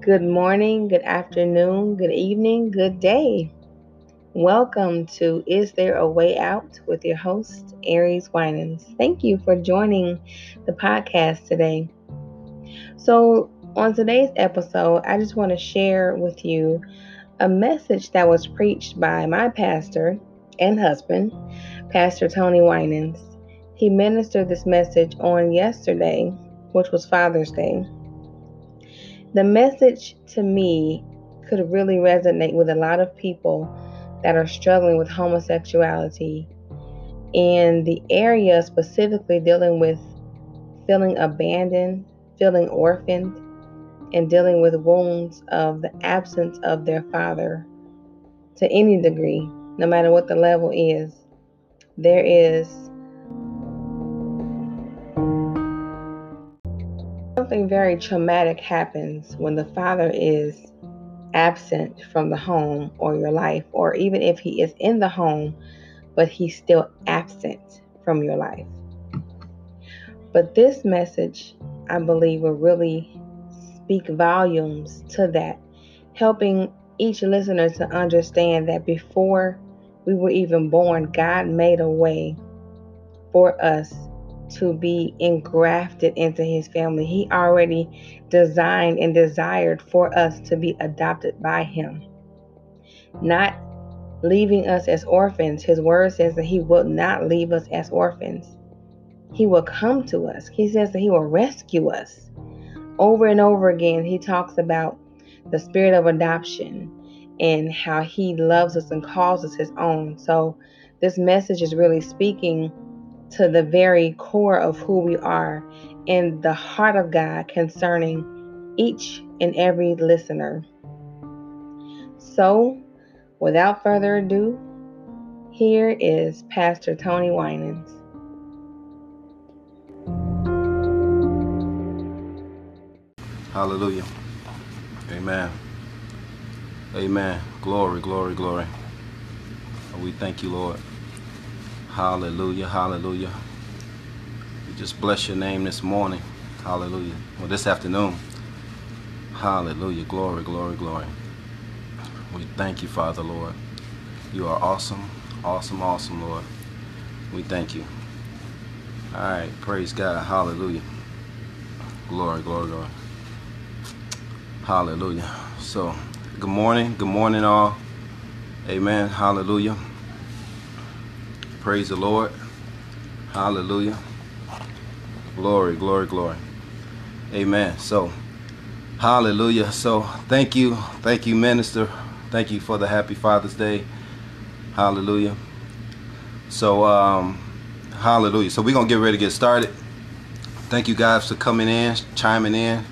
Good morning, good afternoon, good evening, good day. Welcome to Is There a Way Out with your host, Aries Winans. Thank you for joining the podcast today. So, on today's episode, I just want to share with you a message that was preached by my pastor and husband, Pastor Tony Winans. He ministered this message on yesterday, which was Father's Day. The message to me could really resonate with a lot of people that are struggling with homosexuality and the area specifically dealing with feeling abandoned, feeling orphaned, and dealing with wounds of the absence of their father to any degree, no matter what the level is. There is something very traumatic happens when the father is absent from the home or your life, or even if he is in the home, but he's still absent from your life. But this message, I believe, will really speak volumes to that, helping each listener to understand that before we were even born, God made a way for us to be engrafted into his family. He already designed and desired for us to be adopted by him, not leaving us as orphans. His word says that he will not leave us as orphans. He will come to us. He says that he will rescue us. Over and over again, he talks about the spirit of adoption and how he loves us and calls us his own. So this message is really speaking to the very core of who we are and the heart of God concerning each and every listener. So, without further ado, here is Pastor Tony Winans. Hallelujah. Amen. Amen. Glory, glory, glory. We thank you, Lord. Hallelujah, hallelujah. We just bless your name this morning. Hallelujah. Well, this afternoon. Hallelujah. Glory, glory, glory. We thank you, Father, Lord. You are awesome, awesome, awesome, Lord. We thank you. All right. Praise God. Hallelujah. Glory, glory, glory. Hallelujah. So, good morning all. Amen. Hallelujah. Praise the Lord. Hallelujah. Glory, glory, glory. Amen. So, hallelujah. So, thank you, Minister. Thank you for the happy Father's Day. Hallelujah. So, hallelujah. So, we're going to get ready to get started. Thank you guys for coming in, chiming in.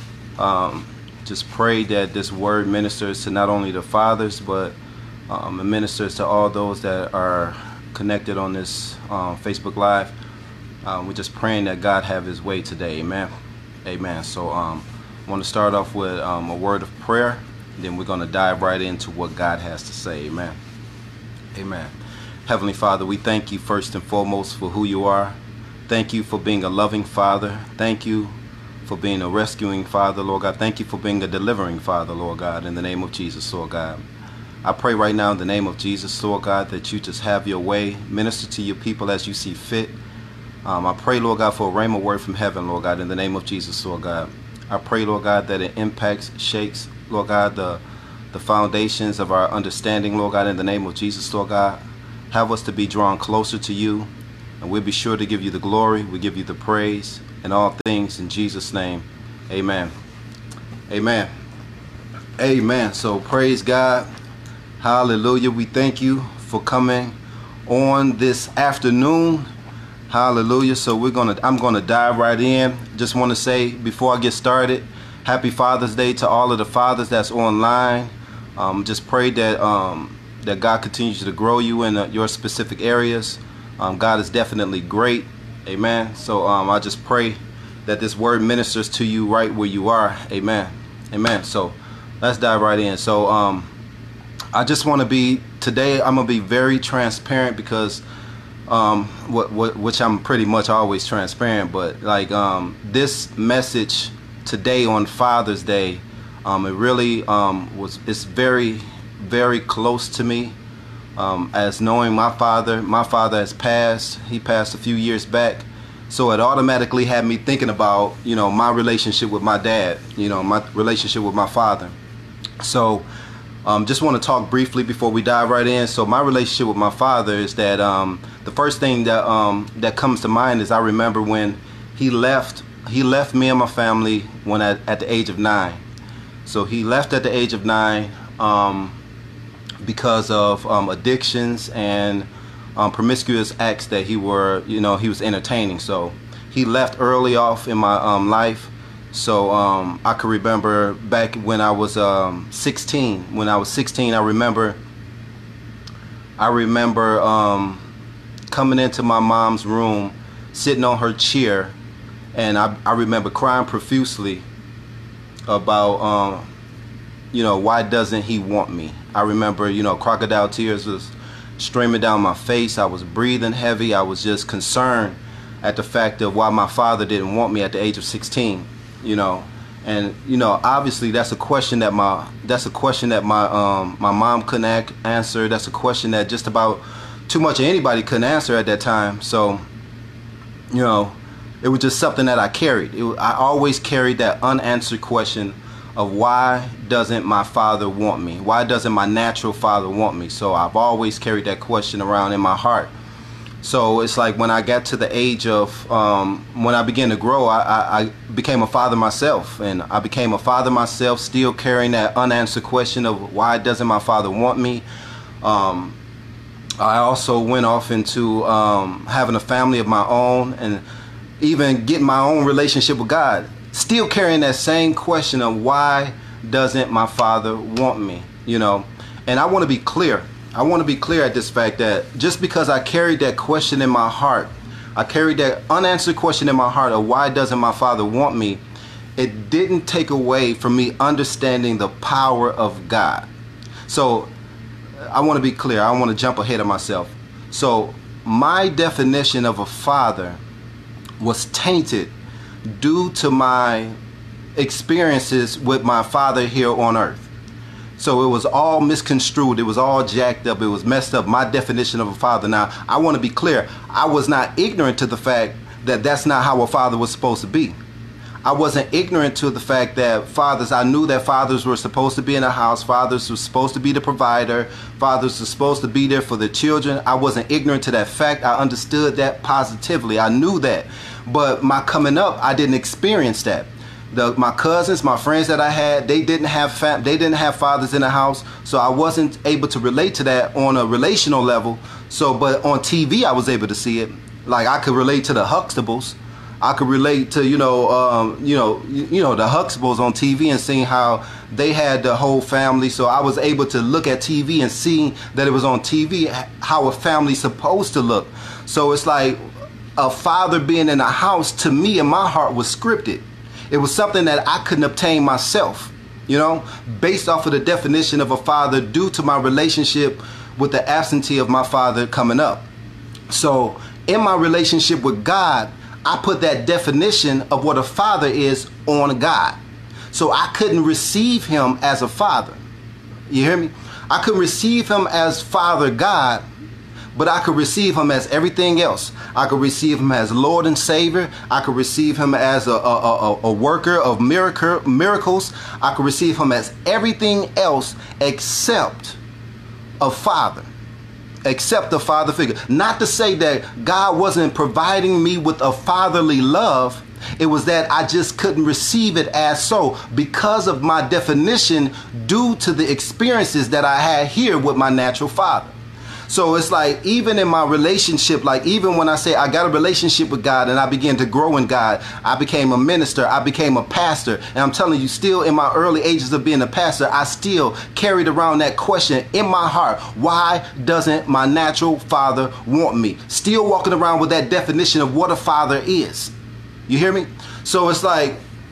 Just pray that this word ministers to not only the fathers, but it ministers to all those that are connected on this Facebook Live. We're just praying that God have his way today. Amen. Amen. So I want to start off with a word of prayer. Then we're going to dive right into what God has to say. Amen. Amen. Heavenly Father, we thank you first and foremost for who you are. Thank you for being a loving Father. Thank you for being a rescuing Father, Lord God. Thank you for being a delivering Father, Lord God, in the name of Jesus, Lord God. I pray right now in the name of Jesus, Lord God, that you just have your way. Minister to your people as you see fit. I pray, Lord God, for a rhema word from heaven, Lord God, in the name of Jesus, Lord God. I pray, Lord God, that it impacts, shakes, Lord God, the foundations of our understanding, Lord God, in the name of Jesus, Lord God. Have us to be drawn closer to you, and we'll be sure to give you the glory. We give you the praise and all things in Jesus' name. Amen. Amen. Amen. So praise God. Hallelujah. We thank you for coming on this afternoon. Hallelujah. So I'm gonna dive right in. Just want to say before I get started, happy Father's Day to all of the fathers that's online. Just pray that that God continues to grow you in your specific areas. God is definitely great. Amen. So I just pray that this word ministers to you right where you are. Amen. Amen. So let's dive right in. So I just want to be today. I'm gonna be very transparent because which I'm pretty much always transparent. But like this message today on Father's Day It really it's very, very close to me. As knowing my father has passed. He passed a few years back. So it automatically had me thinking about, my relationship with my dad, my relationship with my father. So just want to talk briefly before we dive right in. So my relationship with my father is that the first thing that comes to mind is I remember when he left me and my family when at the age of 9. So he left at the age of 9 because of addictions and promiscuous acts that he was entertaining. So he left early off in my life. So I could remember back when I was 16. When I was 16, I remember coming into my mom's room, sitting on her chair, and I remember crying profusely about why doesn't he want me? I remember crocodile tears was streaming down my face. I was breathing heavy. I was just concerned at the fact of why my father didn't want me at the age of 16. And obviously that's a question that my mom couldn't answer. That's a question that just about too much of anybody couldn't answer at that time. So it was just something that I carried. I always carried that unanswered question of why doesn't my father want me? Why doesn't my natural father want me? So I've always carried that question around in my heart. So it's like when I got to the age of, when I began to grow, I became a father myself. And I became a father myself, still carrying that unanswered question of why doesn't my father want me? I also went off into having a family of my own and even getting my own relationship with God. Still carrying that same question of why doesn't my father want me? And I want to be clear. I want to be clear at this fact that just because I carried that question in my heart, I carried that unanswered question in my heart of why doesn't my father want me, it didn't take away from me understanding the power of God. So I want to be clear. I want to jump ahead of myself. So my definition of a father was tainted due to my experiences with my father here on earth. So it was all misconstrued. It was all jacked up. It was messed up. My definition of a father. Now, I want to be clear. I was not ignorant to the fact that that's not how a father was supposed to be. I wasn't ignorant to the fact that I knew that fathers were supposed to be in the house. Fathers were supposed to be the provider. Fathers were supposed to be there for the children. I wasn't ignorant to that fact. I understood that positively. I knew that. But my coming up, I didn't experience that. My cousins, my friends that I had, they didn't have fathers in the house, so I wasn't able to relate to that on a relational level. So, but on TV, I was able to see it. Like I could relate to the Huxtables. I could relate to the Huxtables on TV and seeing how they had the whole family. So I was able to look at TV and seeing that it was on TV how a family's supposed to look. So it's like a father being in a house to me in my heart was scripted. It was something that I couldn't obtain myself, based off of the definition of a father due to my relationship with the absentee of my father coming up. So in my relationship with God, I put that definition of what a father is on God. So I couldn't receive him as a father. You hear me? I couldn't receive him as Father God, but I could receive him as everything else. I could receive him as Lord and Savior. I could receive him as a worker of miracles. I could receive him as everything else except a father, except a father figure. Not to say that God wasn't providing me with a fatherly love. It was that I just couldn't receive it as so because of my definition due to the experiences that I had here with my natural father. So it's like even in my relationship, like even when I say I got a relationship with God and I began to grow in God, I became a minister, I became a pastor. And I'm telling you, still in my early ages of being a pastor, I still carried around that question in my heart. Why doesn't my natural father want me? Still walking around with that definition of what a father is. You hear me? So it's like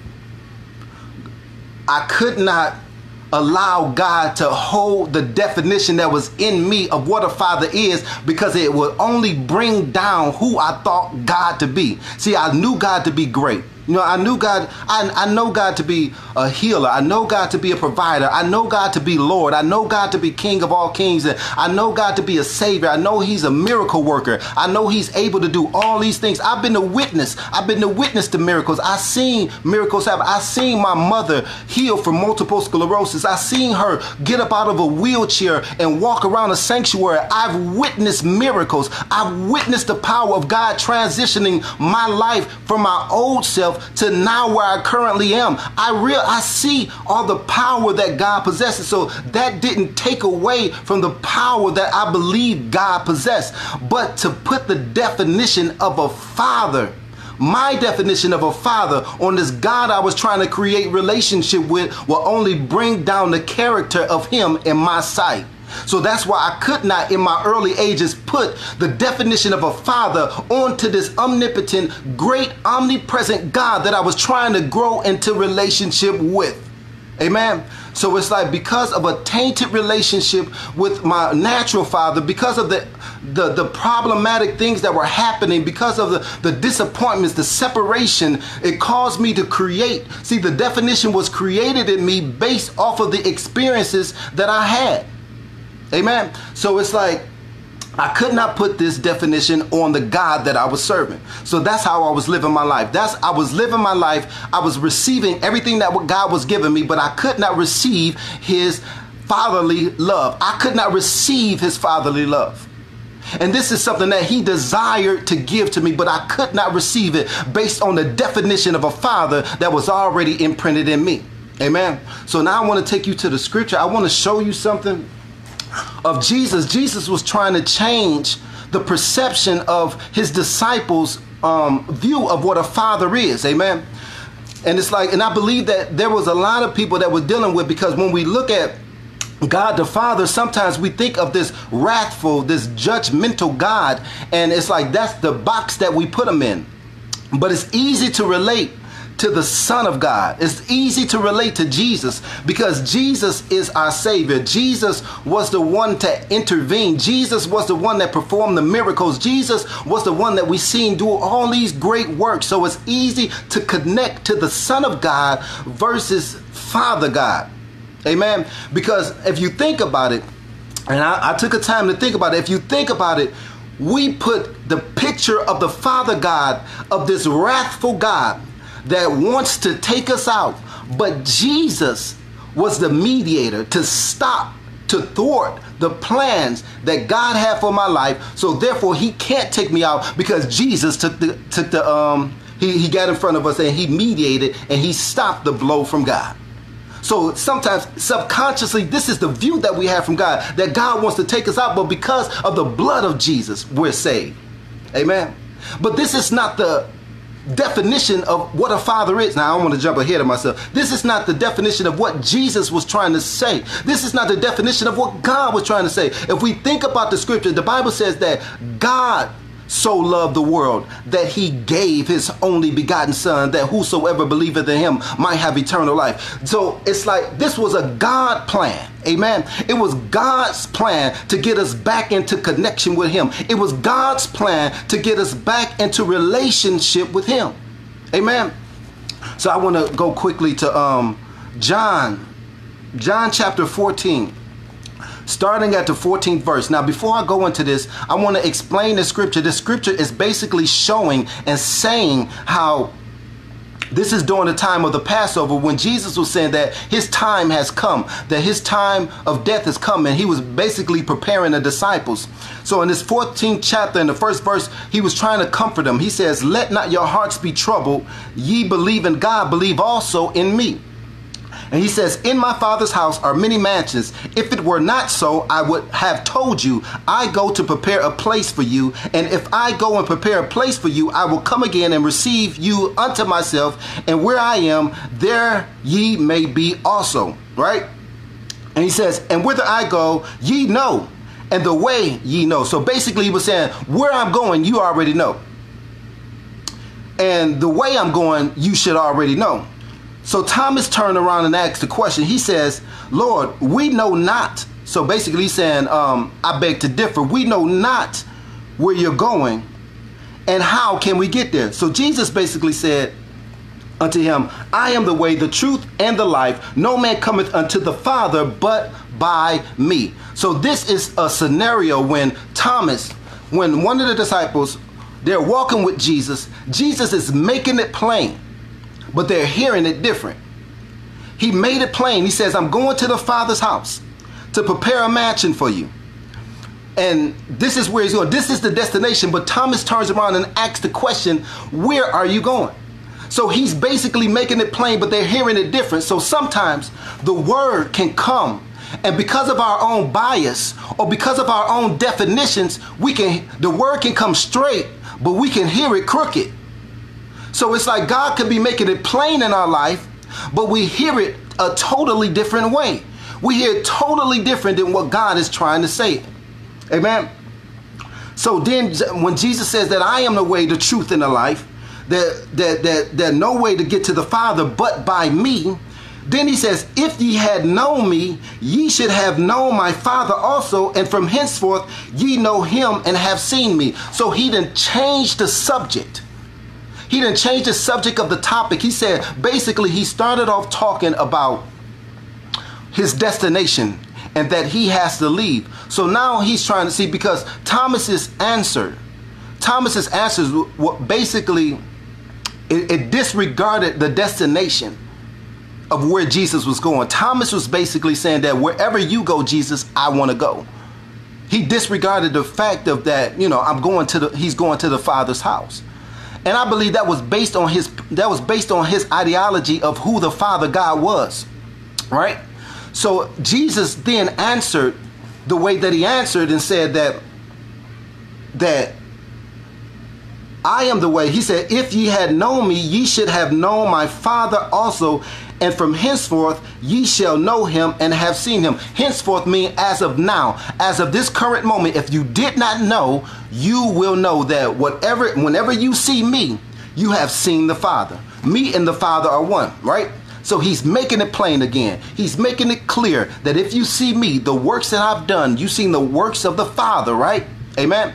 I could not allow God to hold the definition that was in me of what a father is, because it would only bring down who I thought God to be. See, I knew God to be great. You know, I knew God, I know God to be a healer. I know God to be a provider. I know God to be Lord. I know God to be King of all kings. And I know God to be a savior. I know he's a miracle worker. I know he's able to do all these things. I've been a witness. I've been a witness to miracles. I've seen miracles happen. I've seen my mother heal from multiple sclerosis. I've seen her get up out of a wheelchair and walk around a sanctuary. I've witnessed miracles. I've witnessed the power of God transitioning my life from my old self to now where I currently am. I see all the power that God possesses. So that didn't take away from the power that I believe God possessed. But to put the definition of a father, my definition of a father, on this God I was trying to create relationship with, will only bring down the character of him in my sight. So that's why I could not in my early ages put the definition of a father onto this omnipotent, great, omnipresent God that I was trying to grow into relationship with. Amen. So it's like, because of a tainted relationship with my natural father, because of the problematic things that were happening, because of the disappointments, the separation, it caused me to create. See, the definition was created in me based off of the experiences that I had. Amen. So it's like, I could not put this definition on the God that I was serving. So that's how I was living my life. I was living my life. I was receiving everything that God was giving me, but I could not receive his fatherly love. I could not receive his fatherly love. And this is something that he desired to give to me, but I could not receive it based on the definition of a father that was already imprinted in me. Amen. So now I want to take you to the scripture. I want to show you something of Jesus. Jesus was trying to change the perception of his disciples' view of what a father is. Amen. And it's like, and I believe that there was a lot of people that were dealing with, because when we look at God the Father, sometimes we think of this wrathful, this judgmental God, and it's like that's the box that we put him in. But it's easy to relate to the Son of God. It's easy to relate to Jesus, because Jesus is our Savior. Jesus was the one to intervene. Jesus was the one that performed the miracles. Jesus was the one that we seen do all these great works. So it's easy to connect to the Son of God versus Father God. Amen. Because if you think about it, and I took a time to think about it, if you think about it, we put the picture of the Father God, of this wrathful God that wants to take us out. But Jesus was the mediator to stop, to thwart the plans that God had for my life. So therefore he can't take me out, because Jesus he got in front of us and he mediated and he stopped the blow from God. So sometimes subconsciously, this is the view that we have from God, that God wants to take us out, but because of the blood of Jesus, we're saved. Amen. But this is not the definition of what a father is. Now, I don't want to jump ahead of myself. This is not the definition of what Jesus was trying to say. This is not the definition of what God was trying to say. If we think about the scripture, the Bible says that God so loved the world that he gave his only begotten son, that whosoever believeth in him might have eternal life. So it's like this was a God plan. Amen. It was God's plan to get us back into connection with him. It was God's plan to get us back into relationship with him. Amen. So I want to go quickly to John chapter 14. Starting at the 14th verse. Now, before I go into this, I want to explain the scripture. The scripture is basically showing and saying how this is during the time of the Passover, when Jesus was saying that his time has come, that his time of death has come, and he was basically preparing the disciples. So in this 14th chapter, in the first verse, he was trying to comfort them. He says, "Let not your hearts be troubled. Ye believe in God, believe also in me." And he says, "In my Father's house are many mansions. If it were not so, I would have told you. I go to prepare a place for you. And if I go and prepare a place for you, I will come again and receive you unto myself. And where I am, there ye may be also." Right? And he says, "And whither I go, ye know, and the way ye know." So basically he was saying, where I'm going, you already know. And the way I'm going, you should already know. So Thomas turned around and asked the question. He says, "Lord, we know not." So basically he's saying, I beg to differ. We know not where you're going, and how can we get there? So Jesus basically said, unto him, I am the way, the truth, and the life. No man cometh unto the Father but by me. So this is a scenario when Thomas, when one of the disciples, they're walking with Jesus. Jesus is making it plain, but they're hearing it different. He made it plain. He says, I'm going to the Father's house to prepare a mansion for you. And this is where he's going. This is the destination. But Thomas turns around and asks the question, where are you going? So he's basically making it plain, but they're hearing it different. So sometimes the word can come, and because of our own bias or because of our own definitions, the word can come straight, but we can hear it crooked. So it's like God could be making it plain in our life, but we hear it a totally different way. We hear it totally different than what God is trying to say. Amen. So then when Jesus says that I am the way, the truth, and the life, that no way to get to the Father but by me, then he says, if ye had known me, ye should have known my Father also, and from henceforth ye know him and have seen me. So he didn't change the subject. He didn't change the subject of the topic. He said, basically, he started off talking about his destination and that he has to leave. So now he's trying to see, because Thomas's answers, basically, it disregarded the destination of where Jesus was going. Thomas was basically saying that wherever you go, Jesus, I want to go. He disregarded the fact of that, he's going to the Father's house. And I believe that was based on his ideology of who the Father God was, right? So Jesus then answered the way that he answered and said that I am the way. He said, if ye had known me, ye should have known my Father also, and from henceforth ye shall know him and have seen him. Henceforth mean as of now, as of this current moment. If you did not know, you will know that whenever you see me, you have seen the Father. Me and the Father are one, right? So he's making it plain again. He's making it clear that if you see me, the works that I've done, you've seen the works of the Father, right? Amen.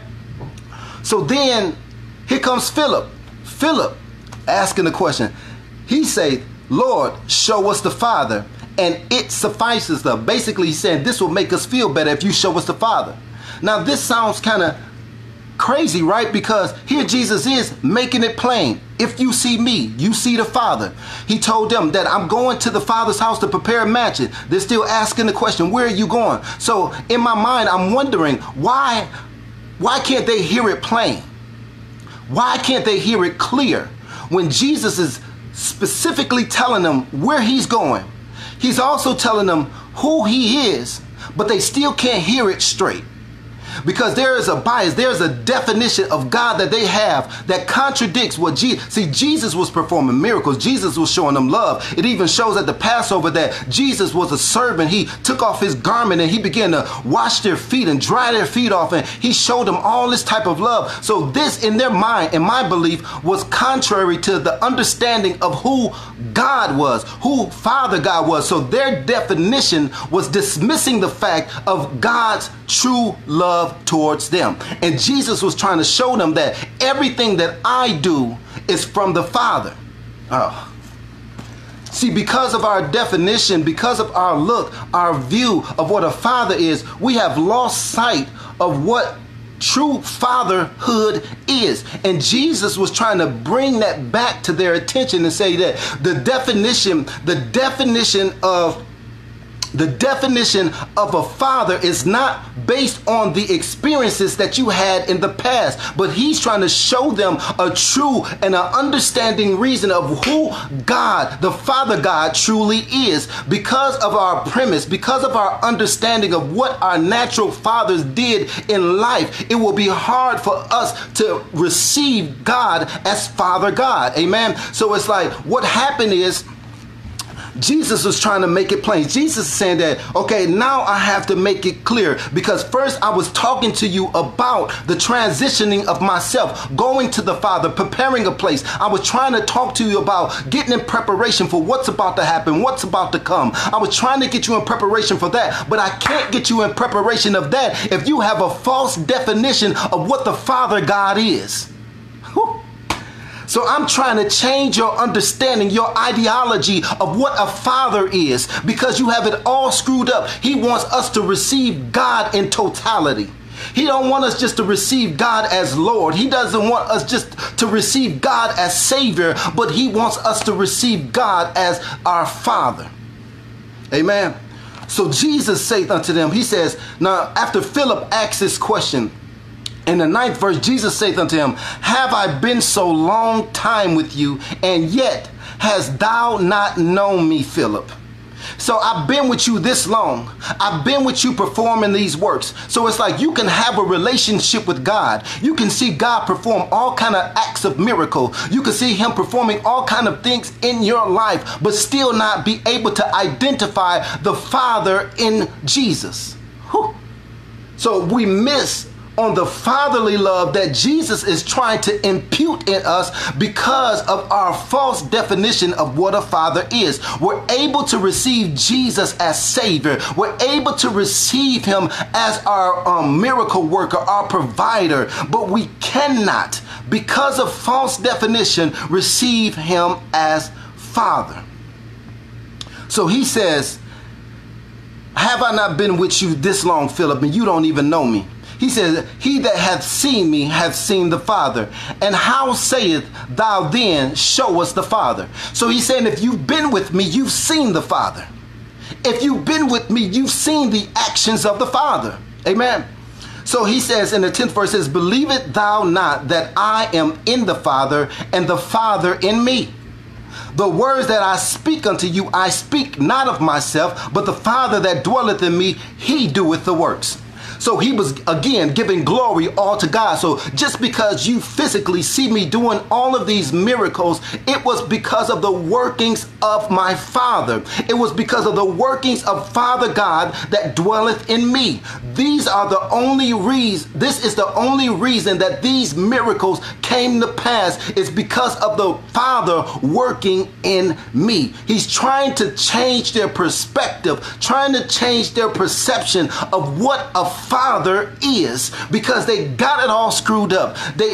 So then here comes Philip. Philip asking the question. He said, Lord, show us the Father, and it suffices us. Basically, he's saying this will make us feel better if you show us the Father. Now, this sounds kind of crazy, right? Because here Jesus is making it plain. If you see me, you see the Father. He told them that I'm going to the Father's house to prepare a mansion. They're still asking the question, where are you going? So in my mind, I'm wondering, why can't they hear it plain? Why can't they hear it clear when Jesus is specifically telling them where he's going? He's also telling them who he is, but they still can't hear it straight. Because there is a bias, there's a definition of God that they have that contradicts what Jesus was performing miracles. Jesus was showing them love. It even shows at the Passover that Jesus was a servant. He took off his garment and he began to wash their feet and dry their feet off, and he showed them all this type of love. So this, in their mind, in my belief, was contrary to the understanding of who God was, who Father God was. So their definition was dismissing the fact of God's true love towards them. And Jesus was trying to show them that everything that I do is from the Father. Oh. See, because of our definition, because of our look, our view of what a father is, we have lost sight of what true fatherhood is. And Jesus was trying to bring that back to their attention and say that the definition of a father is not based on the experiences that you had in the past, but he's trying to show them a true and an understanding reason of who God, the Father God, truly is. Because of our premise, because of our understanding of what our natural fathers did in life, it will be hard for us to receive God as Father God. Amen. So it's like what happened is, Jesus was trying to make it plain. Jesus is saying that, okay, now I have to make it clear, because first I was talking to you about the transitioning of myself, going to the Father, preparing a place. I was trying to talk to you about getting in preparation for what's about to happen, what's about to come. I was trying to get you in preparation for that, but I can't get you in preparation of that if you have a false definition of what the Father God is. Whew. So I'm trying to change your understanding, your ideology of what a father is, because you have it all screwed up. He wants us to receive God in totality. He don't want us just to receive God as Lord. He doesn't want us just to receive God as Savior, but he wants us to receive God as our Father. Amen. So Jesus saith unto them, he says, now after Philip asks this question, in the 9th verse, Jesus saith unto him, have I been so long time with you, and yet hast thou not known me, Philip? So I've been with you this long. I've been with you performing these works. So it's like you can have a relationship with God. You can see God perform all kind of acts of miracle. You can see him performing all kind of things in your life, but still not be able to identify the Father in Jesus. Whew. So we miss on the fatherly love that Jesus is trying to impute in us because of our false definition of what a father is. We're able to receive Jesus as Savior. We're able to receive him as our miracle worker, our provider, but we cannot, because of false definition, receive him as Father. So he says, have I not been with you this long, Philip, and you don't even know me? He says, he that hath seen me hath seen the Father. And how sayest thou then, show us the Father? So he's saying, if you've been with me, you've seen the Father. If you've been with me, you've seen the actions of the Father. Amen. So he says in the 10th verse, says, believest thou not that I am in the Father, and the Father in me? The words that I speak unto you, I speak not of myself, but the Father that dwelleth in me, he doeth the works. So he was, again, giving glory all to God. So just because you physically see me doing all of these miracles, it was because of the workings of my Father. It was because of the workings of Father God that dwelleth in me. These are the only reason, this is the only reason that these miracles came to pass, is because of the Father working in me. He's trying to change their perspective, trying to change their perception of what a Father is, because they got it all screwed up.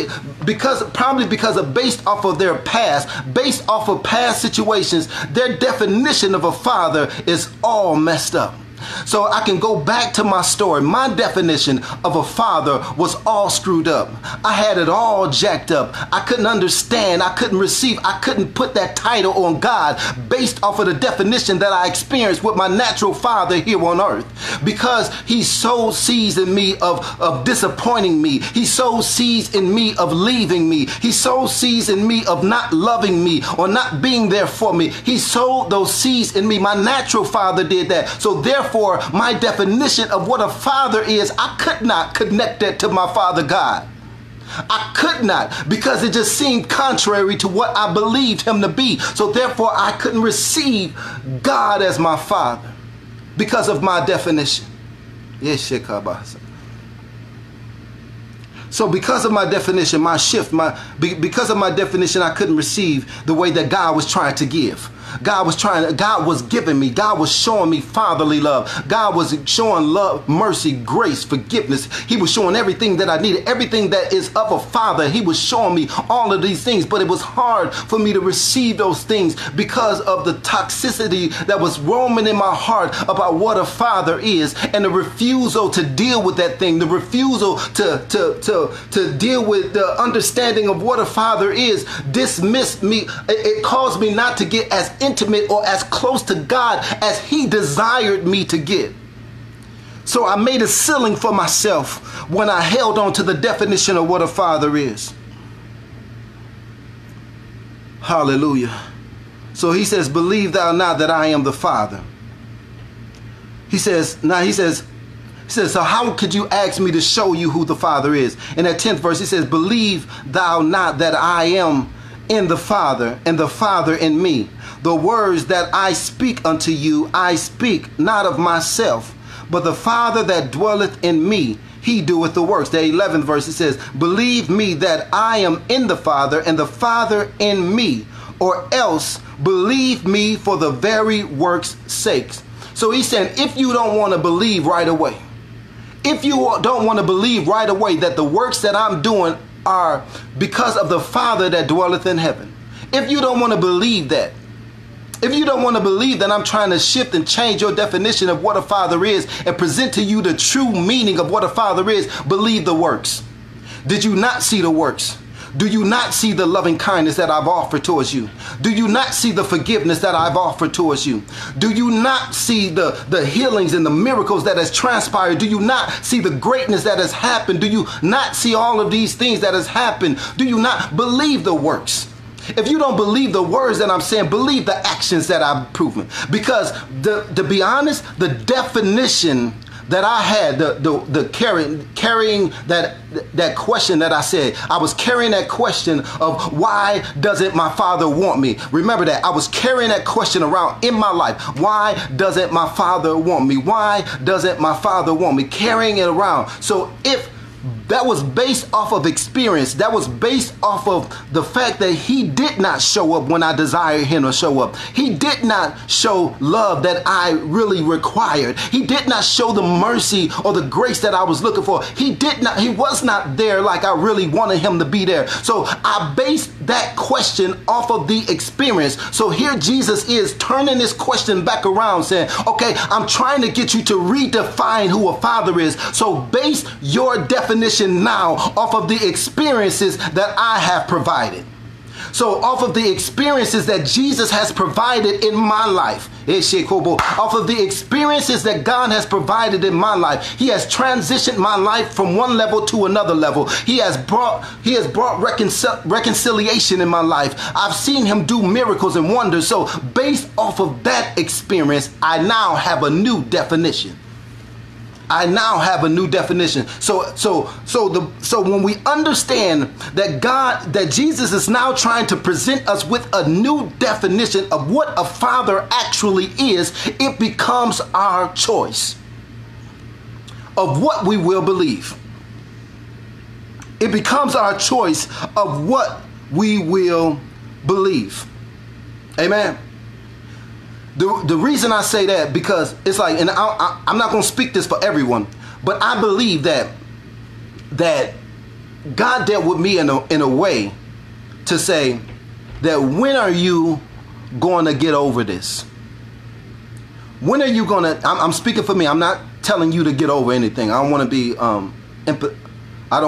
Probably because of, based off of their past, based off of past situations, their definition of a father is all messed up. So I can go back to my story. My definition of a father was all screwed up. I had it all jacked up. I couldn't understand. I couldn't receive. I couldn't put that title on God based off of the definition that I experienced with my natural father here on earth. Because he so sees in me of disappointing me. He so sees in me of leaving me. He so sees in me of not loving me or not being there for me. He sowed those seeds in me. My natural father did that. So therefore, my definition of what a father is, I could not connect that to my Father God. I could not, because it just seemed contrary to what I believed him to be. So therefore, I couldn't receive God as my Father because of my definition. Yes, Shekabasa. So because of my definition, my shift, because of my definition, I couldn't receive the way that God was trying to give. God was giving me, God was showing me fatherly love. God was showing love, mercy, grace, forgiveness. He was showing everything that I needed, everything that is of a father. He was showing me all of these things, but it was hard for me to receive those things because of the toxicity that was roaming in my heart about what a father is, and the refusal to deal with that thing, the refusal to deal with the understanding of what a father is, dismissed me. It caused me not to get as intimate or as close to God as he desired me to get. So I made a ceiling for myself when I held on to the definition of what a father is. Hallelujah. So he says, believe thou not that I am the Father. He says, so how could you ask me to show you who the Father is? In that 10th verse, he says, believe thou not that I am in the Father, and the Father in me. The words that I speak unto you, I speak not of myself, but the Father that dwelleth in me, he doeth the works. The 11th verse, it says, believe me that I am in the Father, and the Father in me, or else believe me for the very works' sakes. So he's saying, if you don't want to believe right away, if you don't want to believe right away that the works that I'm doing are because of the Father that dwelleth in heaven. If you don't want to believe that, if you don't want to believe that I'm trying to shift and change your definition of what a father is and present to you the true meaning of what a father is, believe the works. Did you not see the works? Do you not see the loving kindness that I've offered towards you? Do you not see the forgiveness that I've offered towards you? Do you not see the healings and the miracles that has transpired? Do you not see the greatness that has happened? Do you not see all of these things that has happened? Do you not believe the works? If you don't believe the words that I'm saying, believe the actions that I've proven. Because to be honest, the definition that I had, the carrying that question that I said, I was carrying that question of why doesn't my father want me? Remember that I was carrying that question around in my life. Why doesn't my father want me? Why doesn't my father want me? Carrying it around. So if that was based off of experience, that was based off of the fact that he did not show up when I desired him to show up. He did not show love that I really required. He did not show the mercy or the grace that I was looking for. He was not there like I really wanted him to be there. So I based that question off of the experience. So here Jesus is turning this question back around saying, okay, I'm trying to get you to redefine who a father is. So base your definition now off of the experiences that I have provided. So off of the experiences that Jesus has provided in my life, off of the experiences that God has provided in my life, he has transitioned my life from one level to another level. He has brought reconciliation in my life. I've seen him do miracles and wonders. So based off of that experience, I now have a new definition. So when we understand that Jesus is now trying to present us with a new definition of what a father actually is, it becomes our choice of what we will believe. It becomes our choice of what we will believe. Amen. The reason I say that, because it's like, and I'm not going to speak this for everyone, but I believe that God dealt with me in a way to say that when are you going to get over this? When are you going to, I'm speaking for me. I'm not telling you to get over anything. I don't want to be, I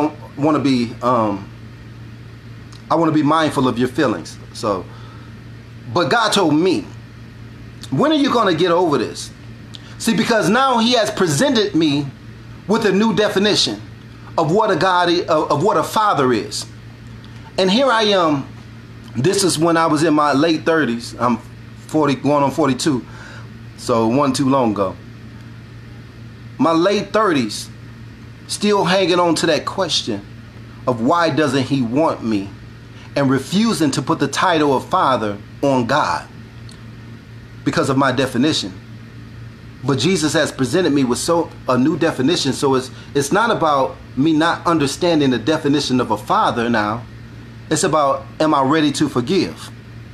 want to be mindful of your feelings. So, but God told me, when are you going to get over this? See, because now he has presented me with a new definition of what a father is. And here I am. This is when I was in my late 30s. I'm 40, going on 42. So it wasn't too long ago. My late 30s, still hanging on to that question of why doesn't he want me, and refusing to put the title of father on God because of my definition. But Jesus has presented me with a new definition. So it's not about me not understanding the definition of a father now. It's about, am I ready to forgive?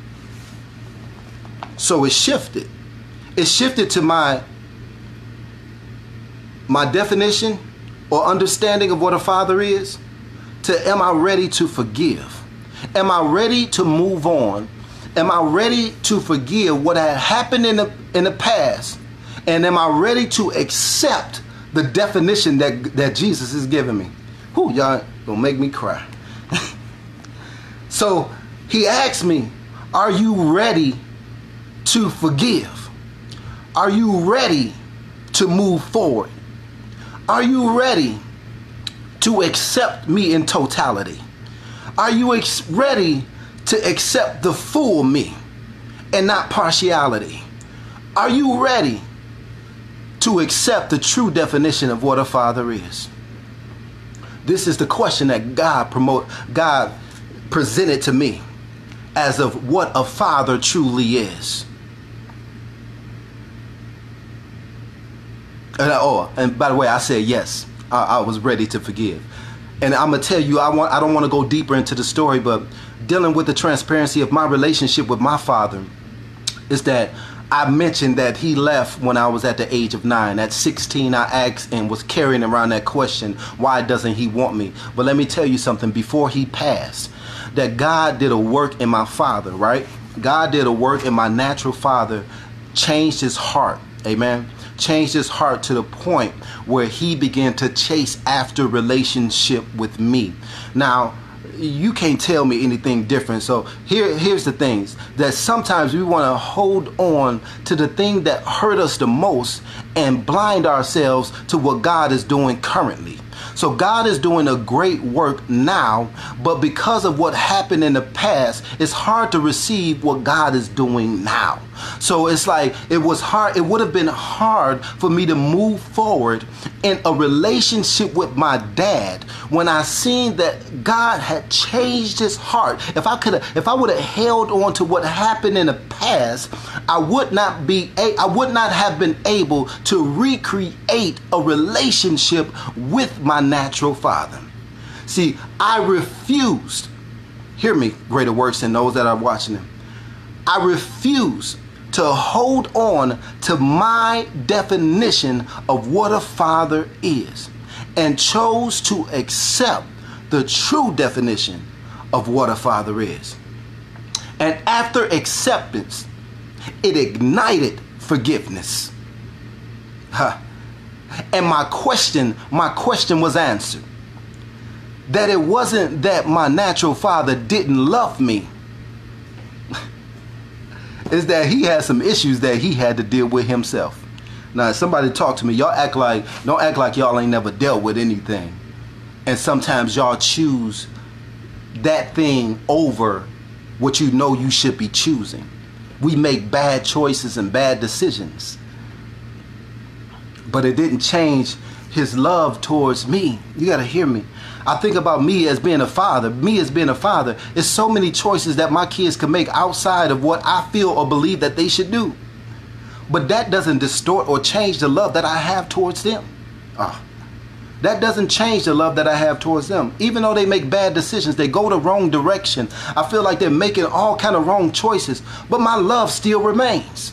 So it shifted. It shifted to my definition or understanding of what a father is, to am I ready to forgive? Am I ready to move on? Am I ready to forgive what had happened in the past? And am I ready to accept the definition that Jesus has given me? Whew, y'all gonna make me cry. So he asked me, are you ready to forgive? Are you ready to move forward? Are you ready to accept me in totality? Are you ready to accept the full me and not partiality? Are you ready to accept the true definition of what a father is? This is the question that God presented to me as of what a father truly is. And by the way, I said yes. I was ready to forgive. And I'm gonna tell you, I don't want to go deeper into the story, but dealing with the transparency of my relationship with my father is that I mentioned that he left when I was at the age of 9. At 16, I asked and was carrying around that question, why doesn't he want me? But let me tell you something, before he passed, that God did a work in my father, right? God did a work in my natural father, changed his heart, amen? Changed his heart to the point where he began to chase after relationship with me. Now, you can't tell me anything different. So here's the things that sometimes we want to hold on to the thing that hurt us the most and blind ourselves to what God is doing currently. So God is doing a great work now, but because of what happened in the past, it's hard to receive what God is doing now. So it's like it was hard. It would have been hard for me to move forward in a relationship with my dad when I seen that God had changed his heart. If I would have held on to what happened in the past, I would not have been able to recreate a relationship with my natural father. See, I refused. Hear me, greater works than those that are watching him. I refuse to hold on to my definition of what a father is and chose to accept the true definition of what a father is. And after acceptance, it ignited forgiveness. And my question was answered. That it wasn't that my natural father didn't love me. Is that he had some issues that he had to deal with himself. Now, somebody talk to me. Y'all don't act like y'all ain't never dealt with anything. And sometimes y'all choose that thing over what you know you should be choosing. We make bad choices and bad decisions. But it didn't change his love towards me. You got to hear me. I think about me as being a father. Me as being a father, there's so many choices that my kids can make outside of what I feel or believe that they should do. But that doesn't distort or change the love that I have towards them. That doesn't change the love that I have towards them. Even though they make bad decisions, they go the wrong direction. I feel like they're making all kind of wrong choices, but my love still remains.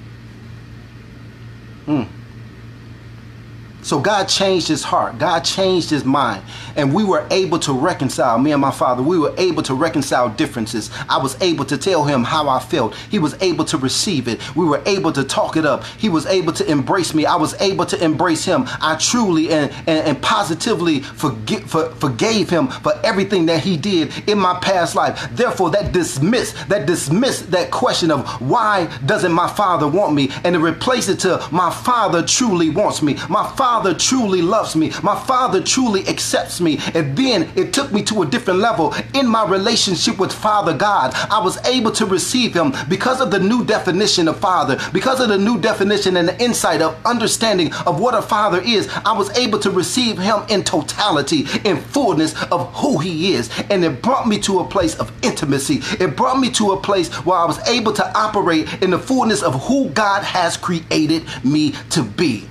So God changed his heart. God changed his mind. And we were able to reconcile, me and my father, we were able to reconcile differences. I was able to tell him how I felt. He was able to receive it. We were able to talk it up. He was able to embrace me. I was able to embrace him. I truly and positively forgave him for everything that he did in my past life. Therefore, that dismissed that question of why doesn't my father want me, and to replace it to my father truly wants me. My father truly loves me. My father truly accepts me. And then it took me to a different level in my relationship with Father God. I was able to receive him because of the new definition of father, because of the new definition and the insight of understanding of what a father is. I was able to receive him in totality, in fullness of who he is. And it brought me to a place of intimacy. It brought me to a place where I was able to operate in the fullness of who God has created me to be.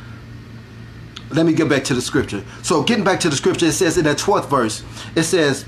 Let me get back to the scripture. So getting back to the scripture, it says in that 12th verse, it says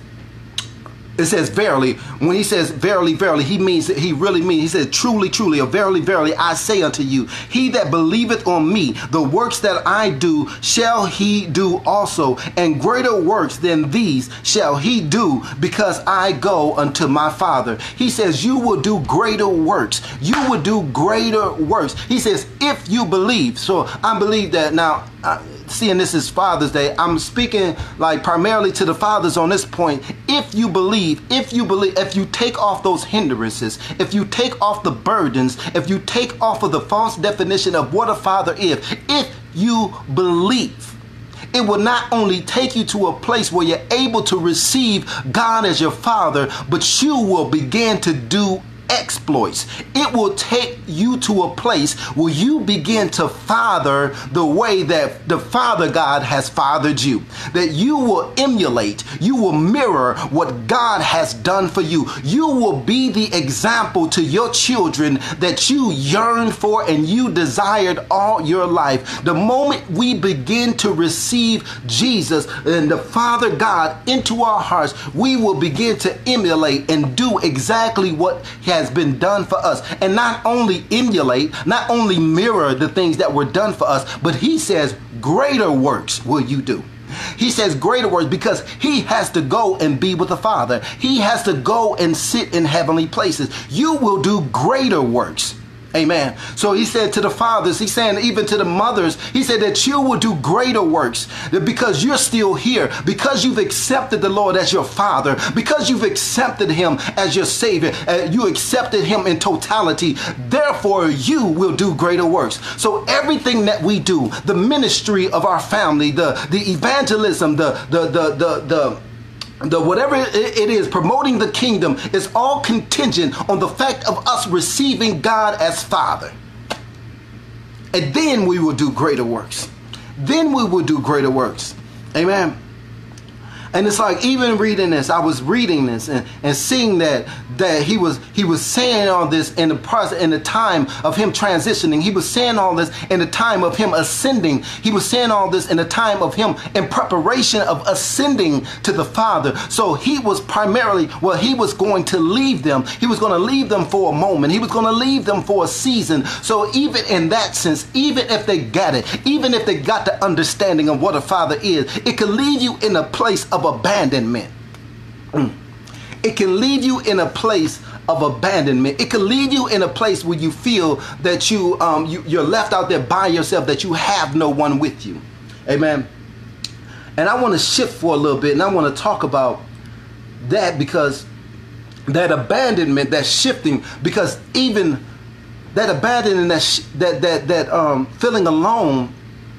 verily. When he says verily, verily, he really means, he says truly, truly, or verily, verily, I say unto you, he that believeth on me, the works that I do shall he do also, and greater works than these shall he do, because I go unto my Father. He says you will do greater works. You will do greater works. He says if you believe. So I believe that now. Seeing this is Father's Day, I'm speaking like primarily to the fathers on this point. If you believe, if you take off those hindrances, if you take off the burdens, if you take off of the false definition of what a father is, if you believe, it will not only take you to a place where you're able to receive God as your father, but you will begin to do exploits. It will take you to a place where you begin to father the way that the Father God has fathered you. That you will emulate, you will mirror what God has done for you. You will be the example to your children that you yearned for and you desired all your life. The moment we begin to receive Jesus and the Father God into our hearts, we will begin to emulate and do exactly what He has has been done for us, and not only emulate, not only mirror the things that were done for us, but he says greater works will you do. He says greater works because he has to go and be with the Father. He has to go and sit in heavenly places. You will do greater works. Amen. So he said to the fathers, he's saying even to the mothers, he said that you will do greater works because you're still here, because you've accepted the Lord as your Father, because you've accepted him as your Savior, you accepted him in totality. Therefore, you will do greater works. So everything that we do, the ministry of our family, the evangelism, the whatever it is, promoting the kingdom, is all contingent on the fact of us receiving God as Father. And then we will do greater works. Then we will do greater works. Amen. And it's like, even reading this, I was reading this and seeing that he was saying all this in the time of him transitioning. He was saying all this in the time of him ascending. He was saying all this in the time of him in preparation of ascending to the Father. So he was primarily, well, he was going to leave them. He was going to leave them for a moment. He was going to leave them for a season. So even in that sense, even if they got it, even if they got the understanding of what a father is, it could leave you in a place of abandonment. It can leave you in a place of abandonment. It can leave you in a place where you feel that you're left out there by yourself, that you have no one with you. Amen. And I want to shift for a little bit, and I want to talk about that, because that abandonment, that shifting, because even that abandonment, that feeling alone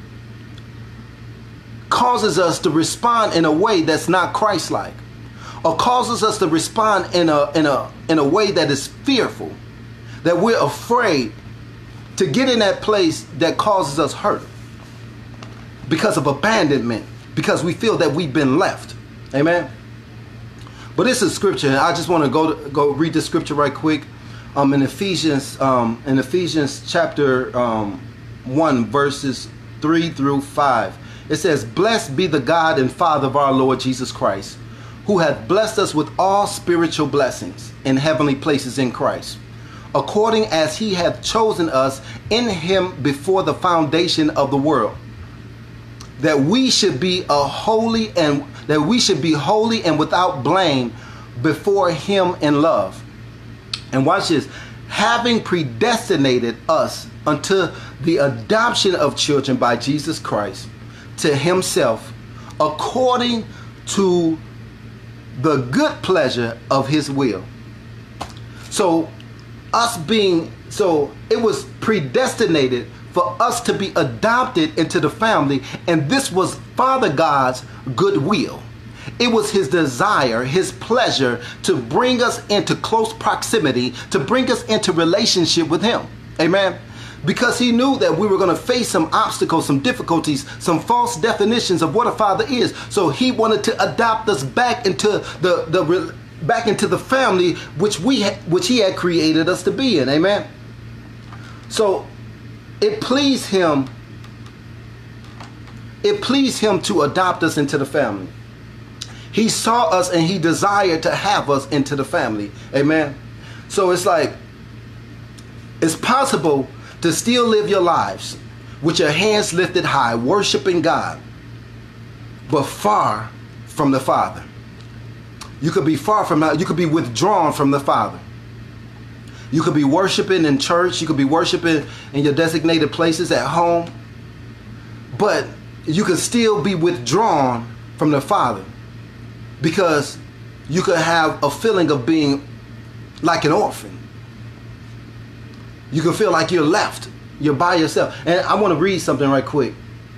causes us to respond in a way that's not Christ-like, or causes us to respond in a way that is fearful, that we're afraid to get in that place that causes us hurt because of abandonment, because we feel that we've been left. Amen. But this is scripture, and I just want to go read the scripture right quick. In Ephesians chapter 1, verses 3 through 5. It says, "Blessed be the God and Father of our Lord Jesus Christ, who hath blessed us with all spiritual blessings in heavenly places in Christ, according as he hath chosen us in him before the foundation of the world, that we should be holy and without blame before him in love." And watch this. "Having predestinated us unto the adoption of children by Jesus Christ to himself, according to the good pleasure of his will." So it was predestinated for us to be adopted into the family, and this was Father God's good will. It was his desire, his pleasure to bring us into close proximity, to bring us into relationship with him. Amen. Because he knew that we were going to face some obstacles, some difficulties, some false definitions of what a father is. So he wanted to adopt us back into the family which he had created us to be in. Amen. So it pleased him to adopt us into the family. He saw us and he desired to have us into the family. Amen. So it's like, it's possible to still live your lives with your hands lifted high, worshiping God, but far from the Father. You could be far from that. You could be withdrawn from the Father. You could be worshiping in church. You could be worshiping in your designated places at home, but you could still be withdrawn from the Father, because you could have a feeling of being like an orphan. You can feel like you're left. You're by yourself. And I want to read something right quick.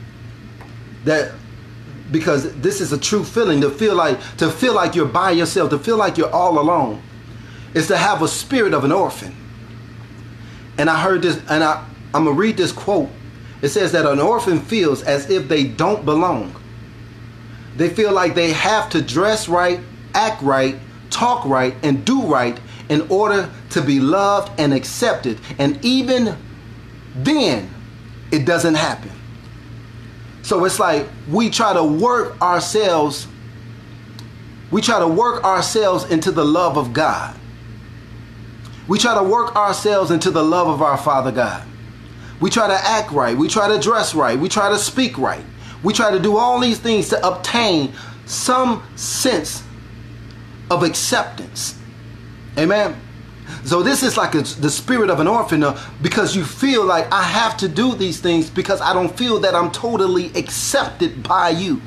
Because this is a true feeling, to feel like you're by yourself, to feel like you're all alone, is to have a spirit of an orphan. And I heard this, and I'm going to read this quote. It says that an orphan feels as if they don't belong. They feel like they have to dress right, act right, talk right, and do right in order to be loved and accepted. And even then, it doesn't happen. So it's like we try to work ourselves into the love of God. We try to work ourselves into the love of our Father God. We try to act right. We try to dress right. We try to speak right. We try to do all these things to obtain some sense of acceptance. Amen. So this is like the spirit of an orphan, because you feel like I have to do these things because I don't feel that I'm totally accepted by you.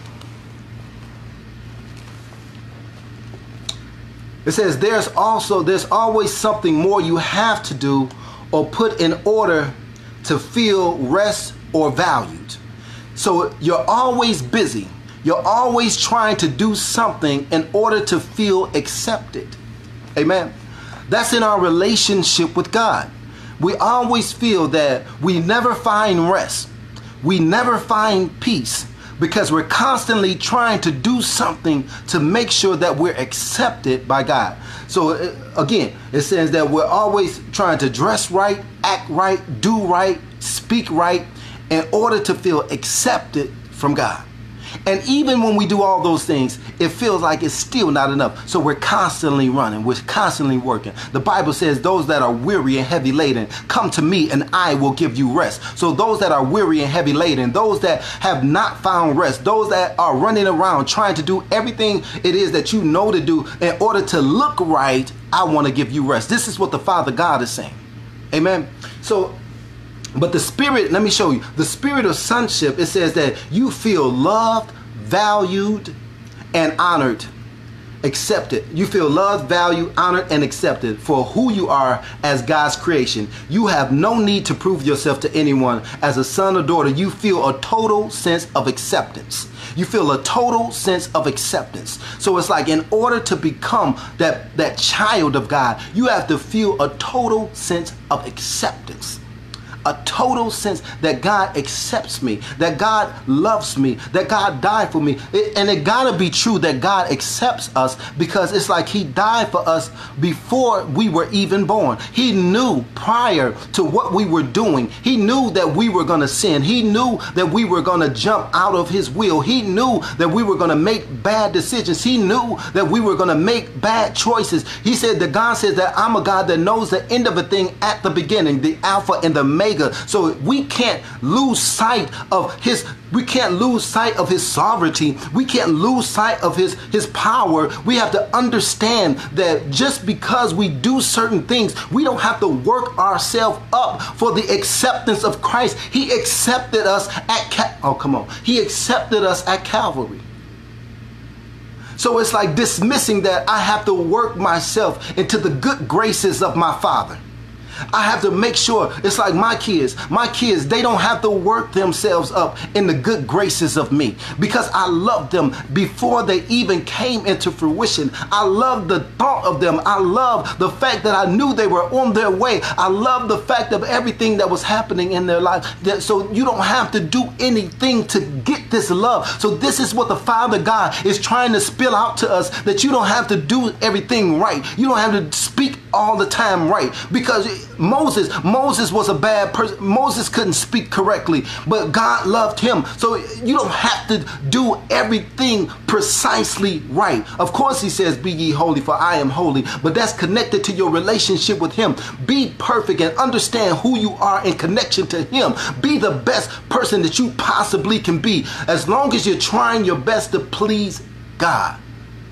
It says there's always something more you have to do or put in order to feel rest or valued. So you're always busy. You're always trying to do something in order to feel accepted. Amen. That's in our relationship with God. We always feel that we never find rest. We never find peace because we're constantly trying to do something to make sure that we're accepted by God. So again, it says that we're always trying to dress right, act right, do right, speak right in order to feel accepted from God. And even when we do all those things, it feels like it's still not enough. So we're constantly running. We're constantly working. The Bible says those that are weary and heavy laden, come to me and I will give you rest. So those that are weary and heavy laden, those that have not found rest, those that are running around trying to do everything it is that you know to do in order to look right, I want to give you rest. This is what the Father God is saying. Amen. So but the spirit, let me show you, the spirit of sonship, it says that you feel loved, valued, and honored, accepted. You feel loved, valued, honored, and accepted for who you are as God's creation. You have no need to prove yourself to anyone. As a son or daughter, you feel a total sense of acceptance. You feel a total sense of acceptance. So it's like in order to become that child of God, you have to feel a total sense of acceptance. A total sense that God accepts me, that God loves me, that God died for me. And it gotta be true that God accepts us, because it's like he died for us before we were even born. He knew prior to what we were doing. He knew that we were gonna sin. He knew that we were gonna jump out of his will. He knew that we were gonna make bad decisions. He knew that we were gonna make bad choices. He said that God says that I'm a God that knows the end of a thing at the beginning, the Alpha and the Omega. So we can't lose sight of his sovereignty. We can't lose sight of his power. We have to understand that just because we do certain things, we don't have to work ourselves up for the acceptance of Christ. He accepted us He accepted us at Calvary. So it's like dismissing that I have to work myself into the good graces of my Father. I have to make sure, it's like my kids, they don't have to work themselves up in the good graces of me, because I loved them before they even came into fruition. I love the thought of them. I love the fact that I knew they were on their way. I love the fact of everything that was happening in their life. So you don't have to do anything to get this love. So this is what the Father God is trying to spill out to us, that you don't have to do everything right. You don't have to speak all the time right, because Moses was a bad person. Moses couldn't speak correctly, but God loved him. So you don't have to do everything precisely right. Of course, he says, be ye holy, for I am holy. But that's connected to your relationship with him. Be perfect and understand who you are in connection to him. Be the best person that you possibly can be, as long as you're trying your best to please God.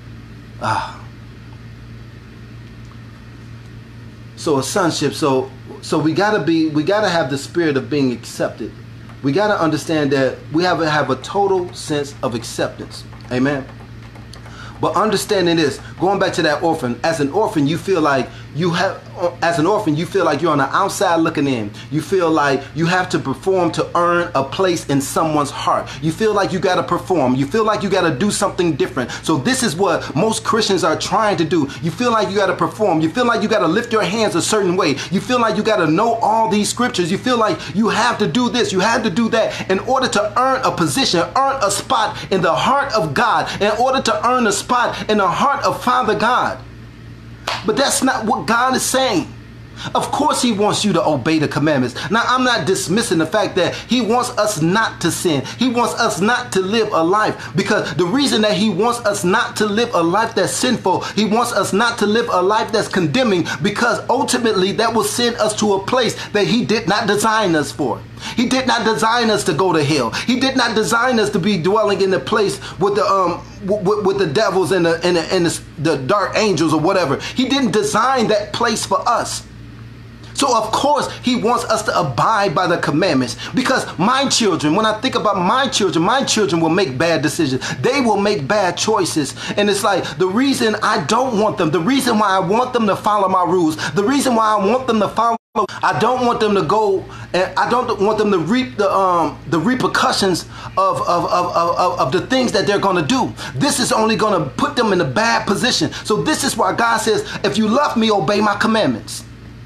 So a sonship, so we gotta have the spirit of being accepted. We gotta understand that we have to have a total sense of acceptance. Amen. But understanding this, going back to that orphan, as an orphan, you feel like you're on the outside looking in. You feel like you have to perform to earn a place in someone's heart. You feel like you got to perform. You feel like you got to do something different. So this is what most Christians are trying to do. You feel like you got to perform. You feel like you got to lift your hands a certain way. You feel like you got to know all these scriptures. You feel like you have to do this, you have to do that in order to earn a position, earn a spot in the heart of God, in order to earn a spot in the heart of Father God. But that's not what God is saying. Of course he wants you to obey the commandments. Now, I'm not dismissing the fact that he wants us not to sin. He wants us not to live a life, because the reason that he wants us not to live a life that's sinful, he wants us not to live a life that's condemning, because ultimately that will send us to a place that he did not design us for. He did not design us to go to hell. He did not design us to be dwelling in the place with the devils and the dark angels or whatever. He didn't design that place for us. So of course he wants us to abide by the commandments, because my children, when I think about my children will make bad decisions. They will make bad choices. And it's like, the reason I don't want them, the reason why I want them to follow my rules, the reason why I want them to follow, I don't want them to go, and I don't want them to reap the repercussions of the things that they're going to do. This is only going to put them in a bad position. So this is why God says, if you love me, obey my commandments.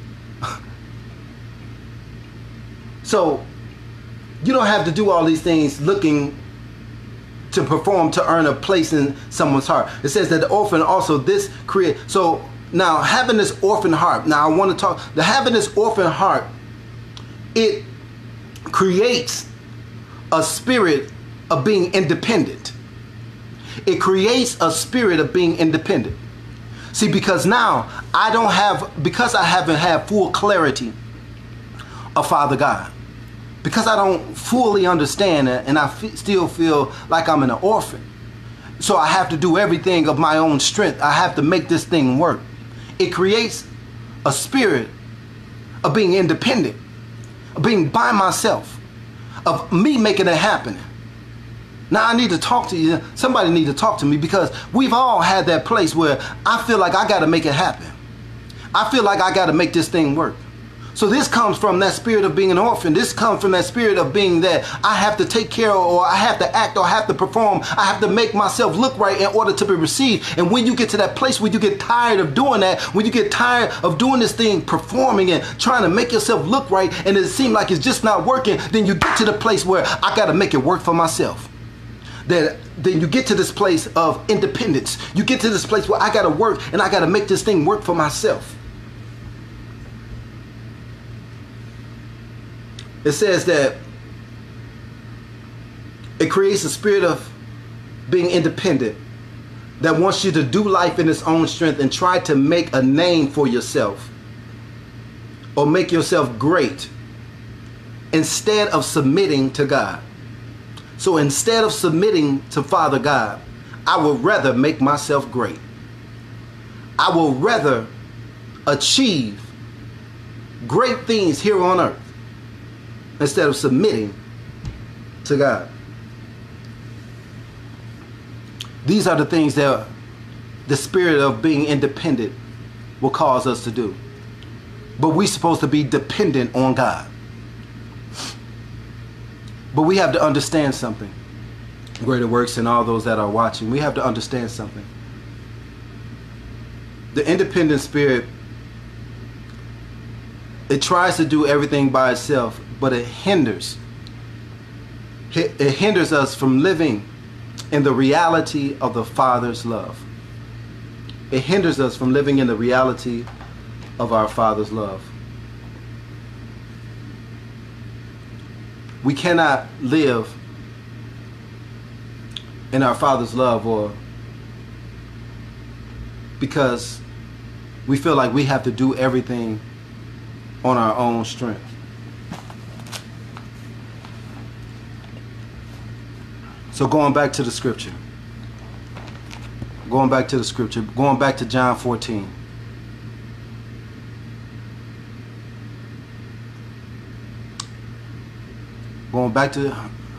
So you don't have to do all these things looking to perform to earn a place in someone's heart. It says that the orphan also this create. So now having this orphan heart, now I want to talk, having this orphan heart, it creates a spirit of being independent. It creates a spirit of being independent. See, because now because I haven't had full clarity of Father God, because I don't fully understand it, and I still feel like I'm an orphan. So I have to do everything of my own strength. I have to make this thing work. It creates a spirit of being independent, of being by myself, of me making it happen. Now I need to talk to you. Somebody need to talk to me, because we've all had that place where I feel like I got to make it happen. I feel like I got to make this thing work. So this comes from that spirit of being an orphan. This comes from that spirit of being that I have to take care of, or I have to act, or I have to perform. I have to make myself look right in order to be received. And when you get to that place where you get tired of doing that, when you get tired of doing this thing, performing and trying to make yourself look right, and it seems like it's just not working, then you get to the place where I got to make it work for myself. Then you get to this place of independence. You get to this place where I got to work, and I got to make this thing work for myself. It says that it creates a spirit of being independent that wants you to do life in its own strength and try to make a name for yourself or make yourself great instead of submitting to God. So instead of submitting to Father God, I would rather make myself great. I will rather achieve great things here on earth instead of submitting to God. These are the things that the spirit of being independent will cause us to do. But we're supposed to be dependent on God. But we have to understand something. Greater Works and all those that are watching, we have to understand something. The independent spirit, it tries to do everything by itself, but it hinders us from living in the reality of the Father's love. It hinders us from living in the reality of our Father's love. We cannot live in our Father's love, or because we feel like we have to do everything on our own strength. So going back to the scripture, going back to John 14. Going back to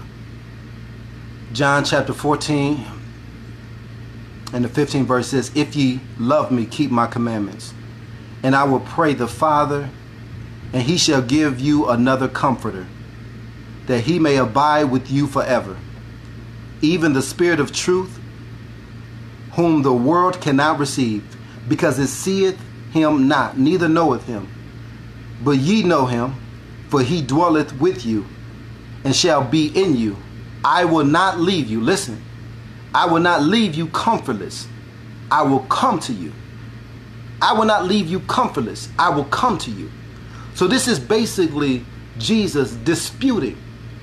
John chapter 14 and the 15th verse says, if ye love me, keep my commandments, and I will pray the Father, and he shall give you another comforter, that he may abide with you forever, even the Spirit of truth, whom the world cannot receive, because it seeth him not, neither knoweth him. But ye know him, for he dwelleth with you, and shall be in you. I will not leave you, listen, I will not leave you comfortless. I will come to you. I will not leave you comfortless. I will come to you. So this is basically Jesus disputing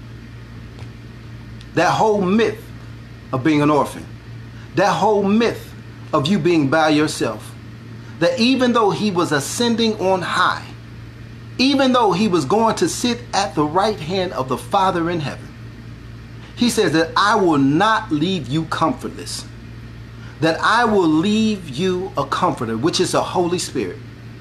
that whole myth of being an orphan, that whole myth of you being by yourself. That even though he was ascending on high, even though he was going to sit at the right hand of the Father in heaven, he says that I will not leave you comfortless, that I will leave you a comforter, which is the Holy Spirit.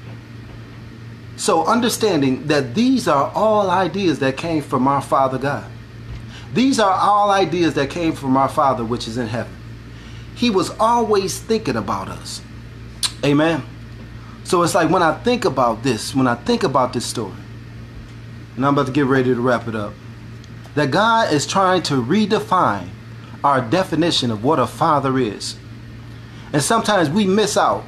So understanding that these are all ideas that came from our Father God. These are all ideas that came from our Father which is in heaven. He was always thinking about us. Amen. So it's like when I think about this, when I think about this story, and I'm about to get ready to wrap it up, that God is trying to redefine our definition of what a father is. And sometimes we miss out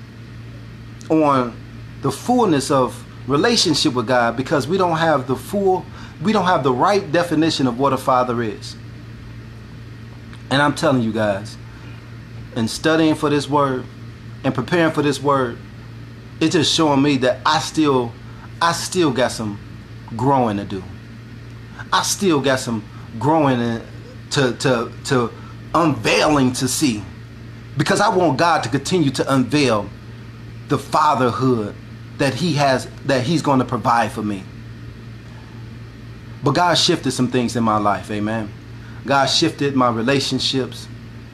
on the fullness of relationship with God because we don't have the right definition of what a father is. And I'm telling you guys, in studying for this word and preparing for this word, it's just showing me that I still got some growing to do. I still got some growing to unveiling to see, because I want God to continue to unveil the fatherhood that he's going to provide for me. But God shifted some things in my life. Amen. God shifted my relationships.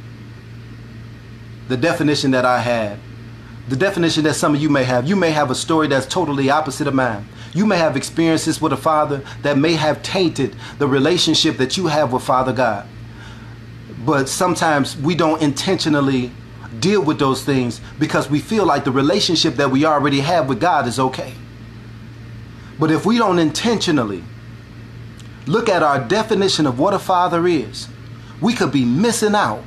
The definition that I had, the definition that some of you may have a story that's totally opposite of mine. You may have experiences with a father that may have tainted the relationship that you have with Father God. But sometimes we don't intentionally deal with those things because we feel like the relationship that we already have with God is okay. But if we don't intentionally look at our definition of what a father is, we could be missing out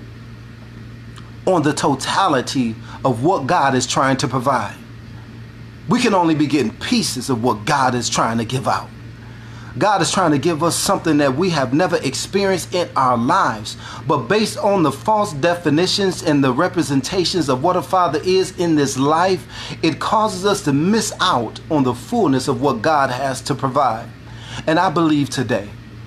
on the totality of what God is trying to provide. We can only be getting pieces of what God is trying to give out. God is trying to give us something that we have never experienced in our lives. But based on the false definitions and the representations of what a father is in this life, it causes us to miss out on the fullness of what God has to provide. And I believe today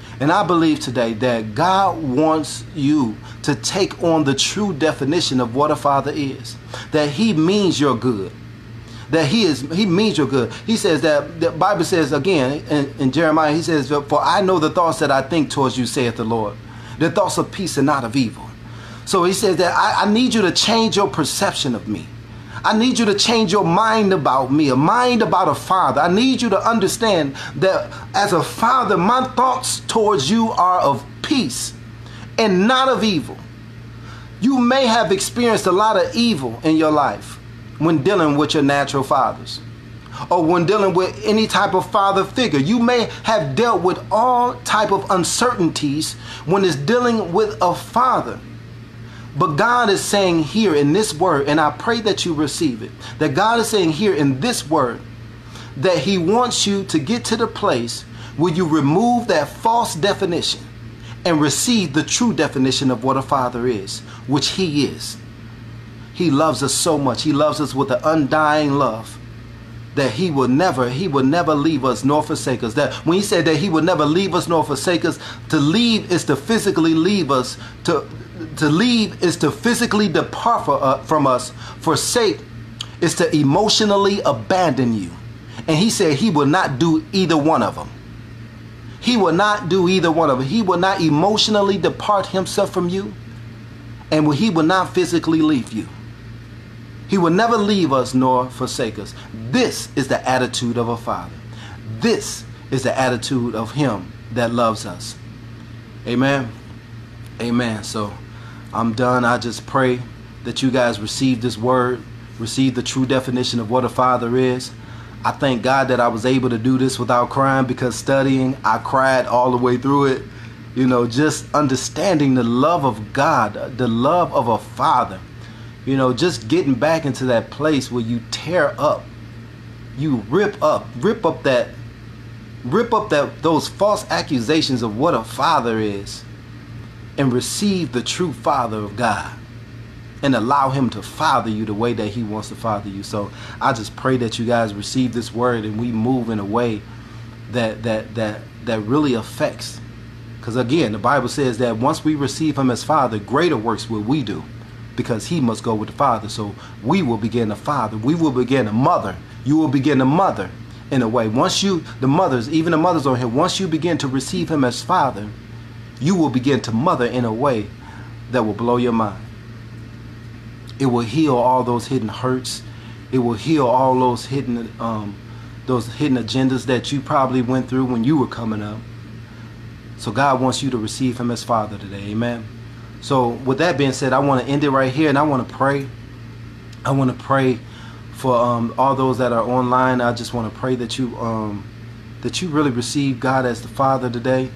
that God wants you to take on the true definition of what a father is. That he means your good. That he means your good. He says that the Bible says again in Jeremiah, he says, for I know the thoughts that I think towards you, saith the Lord. The thoughts of peace and not of evil. So he says that I need you to change your perception of me. I need you to change your mind about me, a mind about a father. I need you to understand that as a father, my thoughts towards you are of peace and not of evil. You may have experienced a lot of evil in your life when dealing with your natural fathers, or when dealing with any type of father figure. You may have dealt with all type of uncertainties when it's dealing with a father. But God is saying here in this word, and I pray that you receive it, that God is saying here in this word that he wants you to get to the place where you remove that false definition and receive the true definition of what a father is, which he is. He loves us so much. He loves us with an undying love that he will never leave us nor forsake us. That when he said that he would never leave us nor forsake us, to leave is to physically leave us. To leave is to physically depart from us. Forsake is to emotionally abandon you. And he said he will not do either one of them. He will not do either one of them. He will not emotionally depart himself from you. And he will not physically leave you. He will never leave us nor forsake us. This is the attitude of a father. This is the attitude of him that loves us. Amen. Amen. So I'm done. I just pray that you guys receive this word, receive the true definition of what a father is. I thank God that I was able to do this without crying, because studying, I cried all the way through it. You know, just understanding the love of God, the love of a father. You know, just getting back into that place where you tear up, you rip up those false accusations of what a father is, and receive the true Father of God. and allow him to father you the way that he wants to father you. So I just pray that you guys receive this word and we move in a way that really affects. Because again, the Bible says that once we receive him as Father, greater works will we do, because he must go with the Father. So we will begin to father. We will begin to mother. You will begin to mother in a way. Once you, the mothers, even the mothers on here, once you begin to receive him as Father, you will begin to mother in a way that will blow your mind. It will heal all those hidden hurts. It will heal all those hidden agendas that you probably went through when you were coming up. So God wants you to receive him as Father today. Amen. So with that being said, I want to end it right here, and I want to pray. I want to pray for all those that are online. I just want to pray that you really receive God as the Father today,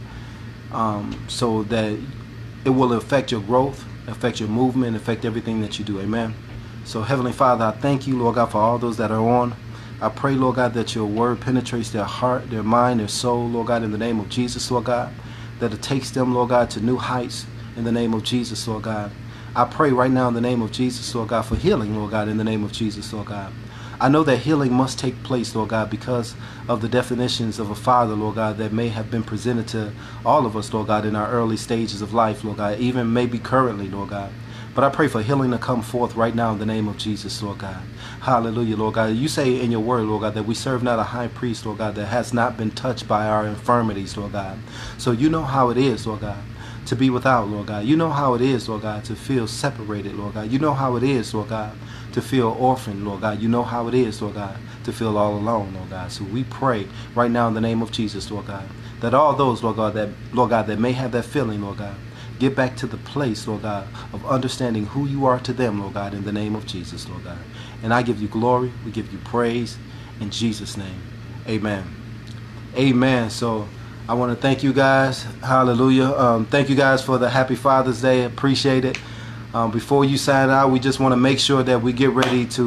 so that it will affect your growth, affect your movement, affect everything that you do. Amen. So Heavenly Father, I thank you, Lord God, for all those that are on. I pray, Lord God, that your word penetrates their heart, their mind, their soul, Lord God, in the name of Jesus, Lord God, that it takes them, Lord God, to new heights in the name of Jesus, Lord God. I pray right now in the name of Jesus, Lord God, for healing, Lord God, in the name of Jesus, Lord God. I know that healing must take place, Lord God, because of the definitions of a father, Lord God, that may have been presented to all of us, Lord God, in our early stages of life, Lord God, even maybe currently, Lord God. But I pray for healing to come forth right now in the name of Jesus, Lord God. Hallelujah, Lord God. You say in your word, Lord God, that we serve not a high priest, Lord God, that has not been touched by our infirmities, Lord God. So you know how it is, Lord God, to be without, Lord God. You know how it is, Lord God, to feel separated, Lord God. You know how it is, Lord God, to feel orphaned, Lord God. You know how it is, Lord God, to feel all alone, Lord God. So we pray right now in the name of Jesus, Lord God, that all those, Lord God, that may have that feeling, Lord God, get back to the place, Lord God, of understanding who you are to them, Lord God, in the name of Jesus, Lord God. And I give you glory. We give you praise in Jesus' name. Amen. Amen. So I want to thank you guys. Hallelujah. Thank you guys for the Happy Father's Day. Appreciate it. Before you sign out, we just want to make sure that we get ready to